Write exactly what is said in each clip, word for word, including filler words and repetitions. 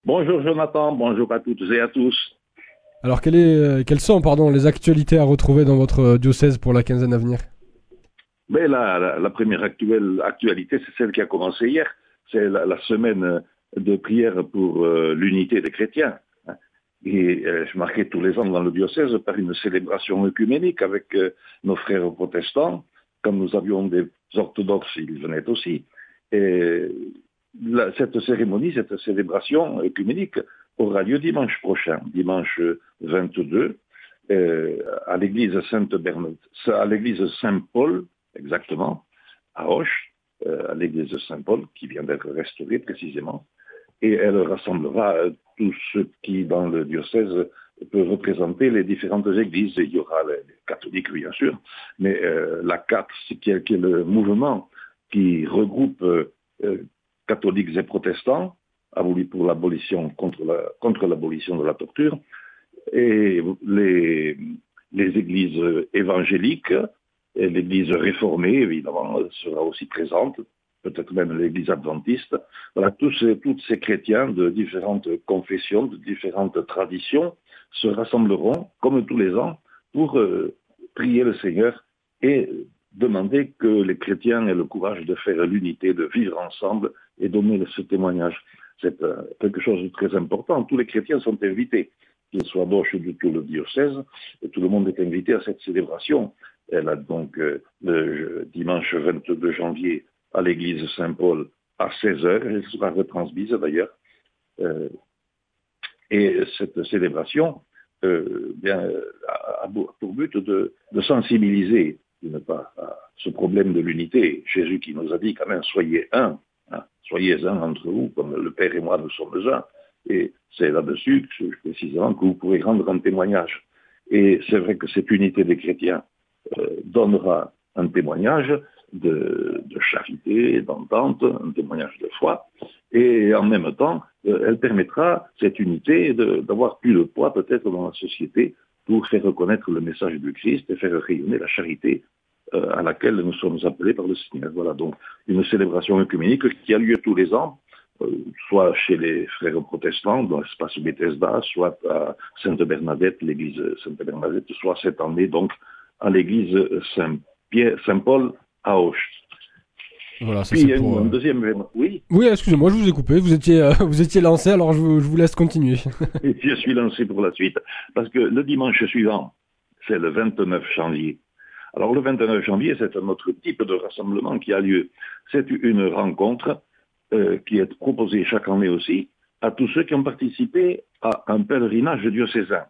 Bonjour Jonathan, bonjour à toutes et à tous. Alors, quelle est, euh, quelles sont pardon, les actualités à retrouver dans votre euh, diocèse pour la quinzaine à venir? Mais la, la, la première actuelle, actualité, c'est celle qui a commencé hier. C'est la, la semaine de prière pour euh, l'unité des chrétiens. Et euh, je marquais tous les ans dans le diocèse par une célébration œcuménique avec euh, nos frères protestants. Comme nous avions des orthodoxes, ils venaient aussi. Et la, cette cérémonie, cette célébration œcuménique aura lieu dimanche prochain, dimanche vingt-deux, euh, à l'église Sainte-Bernadette, à l'église Saint-Paul, exactement, à Auch, euh, à l'église Saint-Paul, qui vient d'être restaurée précisément. Et elle rassemblera euh, tous ceux qui, dans le diocèse, peuvent représenter les différentes églises. Il y aura les catholiques, bien sûr, mais euh, la C A T, qui est, qui est le mouvement qui regroupe euh, catholiques et protestants, aboli pour l'abolition, contre, la, contre l'abolition de la torture, et les, les églises évangéliques, et l'église réformée, évidemment, sera aussi présente, peut-être même l'église adventiste. Voilà, tous ces, tous ces chrétiens de différentes confessions, de différentes traditions, se rassembleront, comme tous les ans, pour euh, prier le Seigneur et demander que les chrétiens aient le courage de faire l'unité, de vivre ensemble et donner ce témoignage. C'est euh, quelque chose de très important. Tous les chrétiens sont invités, qu'ils soient d'Auch de tout le diocèse, et tout le monde est invité à cette célébration. Elle a donc euh, le dimanche vingt-deux janvier à l'église Saint-Paul à seize heures, elle sera retransmise d'ailleurs. Euh, et cette célébration euh, bien, a, a pour but de, de sensibiliser d'une part à ce problème de l'unité. Jésus qui nous a dit quand même, soyez un, hein, soyez un entre vous, comme le Père et moi nous sommes un. Et c'est là-dessus, précisément, que vous pourrez rendre un témoignage. Et c'est vrai que cette unité des chrétiens euh, donnera un témoignage de, de charité, d'entente, un témoignage de foi, et en même temps, euh, elle permettra, cette unité, de, d'avoir plus de poids peut-être dans la société pour faire reconnaître le message du Christ et faire rayonner la charité euh, à laquelle nous sommes appelés par le Seigneur. Voilà, donc une célébration œcuménique qui a lieu tous les ans, euh, soit chez les frères protestants, dans l'espace Bethesda, soit à Sainte-Bernadette, l'église Sainte-Bernadette, soit cette année, donc, à l'église Saint-Pierre, Saint-Paul à Auch. Voilà, ça Puis c'est il y a pour. un Euh... deuxième événement. Oui. Oui, excusez-moi, je vous ai coupé. Vous étiez, euh, vous étiez lancé, alors je vous, je vous laisse continuer. Et je suis lancé pour la suite. Parce que le dimanche suivant, c'est le vingt-neuf janvier. Alors le vingt-neuf janvier, c'est un autre type de rassemblement qui a lieu. C'est une rencontre euh, qui est proposée chaque année aussi à tous ceux qui ont participé à un pèlerinage diocésain.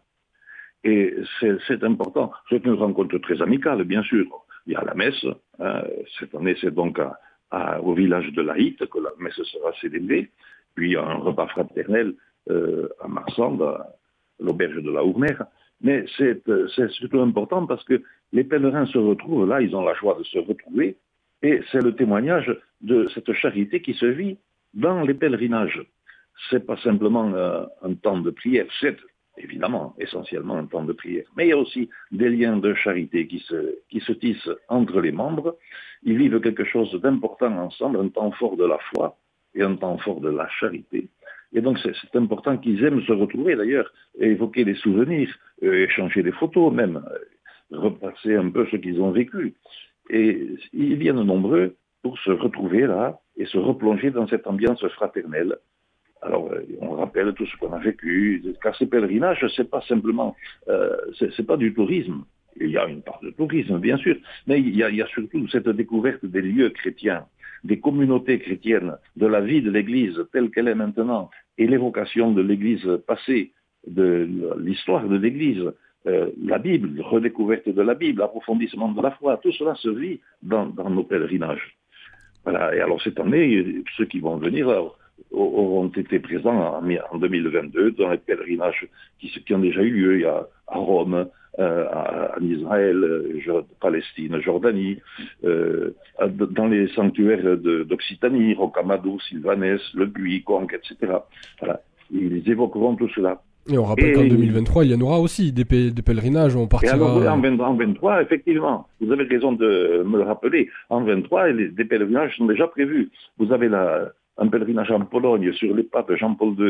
Et c'est, c'est important. C'est une rencontre très amicale, bien sûr. Il y a la messe. Hein, cette année, c'est donc à, à, au village de Laït que la messe sera célébrée. Puis il y a un repas fraternel euh, à Marsande, à l'auberge de la Hourmère. Mais c'est, c'est surtout important parce que les pèlerins se retrouvent là, ils ont la joie de se retrouver. Et c'est le témoignage de cette charité qui se vit dans les pèlerinages. C'est pas simplement euh, un temps de prière, c'est évidemment, essentiellement un temps de prière. Mais il y a aussi des liens de charité qui se, qui se tissent entre les membres. Ils vivent quelque chose d'important ensemble, un temps fort de la foi et un temps fort de la charité. Et donc c'est, c'est important qu'ils aiment se retrouver d'ailleurs, évoquer des souvenirs, euh, échanger des photos même, euh, repasser un peu ce qu'ils ont vécu. Et ils viennent nombreux pour se retrouver là et se replonger dans cette ambiance fraternelle. Alors, on rappelle tout ce qu'on a vécu, car ces pèlerinages, c'est pas simplement, euh, c'est, c'est pas du tourisme. Il y a une part de tourisme, bien sûr, mais il y a, il y a surtout cette découverte des lieux chrétiens, des communautés chrétiennes, de la vie de l'Église telle qu'elle est maintenant, et l'évocation de l'Église passée, de l'histoire de l'Église, euh, la Bible, redécouverte de la Bible, approfondissement de la foi, tout cela se vit dans, dans nos pèlerinages. Voilà. Et alors cette année, ceux qui vont venir auront été présents en deux mille vingt-deux dans les pèlerinages qui, qui ont déjà eu lieu. Il y a à Rome, euh, en Israël, Palestine, Jordanie, euh, dans les sanctuaires de, d'Occitanie, Rocamadour, Sylvanès, Le Puy, Conques, et cetera. Voilà. Ils évoqueront tout cela. Et on rappelle et, qu'en deux mille vingt-trois, il y en aura aussi des, p- des pèlerinages. On partira... Et alors, en, vingt, en vingt-trois, effectivement, vous avez raison de me le rappeler, en vingt-trois, les, des pèlerinages sont déjà prévus. Vous avez la, un pèlerinage en Pologne sur les pas de Jean-Paul deux,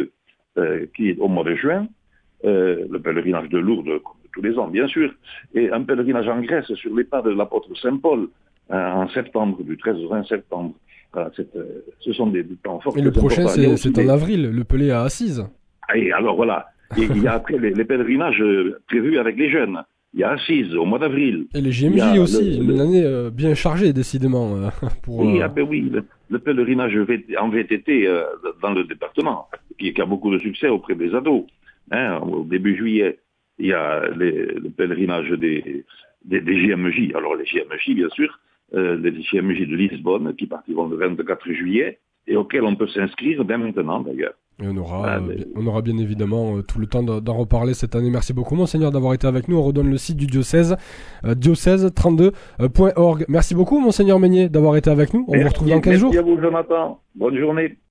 euh, qui est au mois de juin, euh, le pèlerinage de Lourdes, comme tous les ans, bien sûr, et un pèlerinage en Grèce sur les pas de l'apôtre Saint Paul, euh, en septembre, du treize au vingt septembre. Voilà, c'est, euh, ce sont des, des temps forts. Et le prochain, c'est, c'est en des... avril, le Pelé à Assise. Et alors voilà, et il y a après les, les pèlerinages prévus avec les jeunes. Il y a Assise au mois d'avril. Et les J M J aussi, le, une le... année euh, bien chargée, décidément. Euh, pour, oui, euh... ah ben oui, le, le pèlerinage en V T T euh, dans le département, qui, qui a beaucoup de succès auprès des ados. Hein, au début juillet, il y a les, le pèlerinage des, des, des J M J. Alors les J M J, bien sûr, euh, les J M J de Lisbonne, qui partiront le vingt-quatre juillet, et auxquels on peut s'inscrire dès maintenant, d'ailleurs. Et on aura, ah, mais... euh, on aura bien évidemment euh, tout le temps d'en reparler cette année. Merci beaucoup, Monseigneur, d'avoir été avec nous. On redonne le site du diocèse, euh, diocèse trente-deux point org. Merci beaucoup, Monseigneur Meignet, d'avoir été avec nous. On merci, vous retrouve dans quinze jours. Merci à vous, Jonathan. Bonne journée.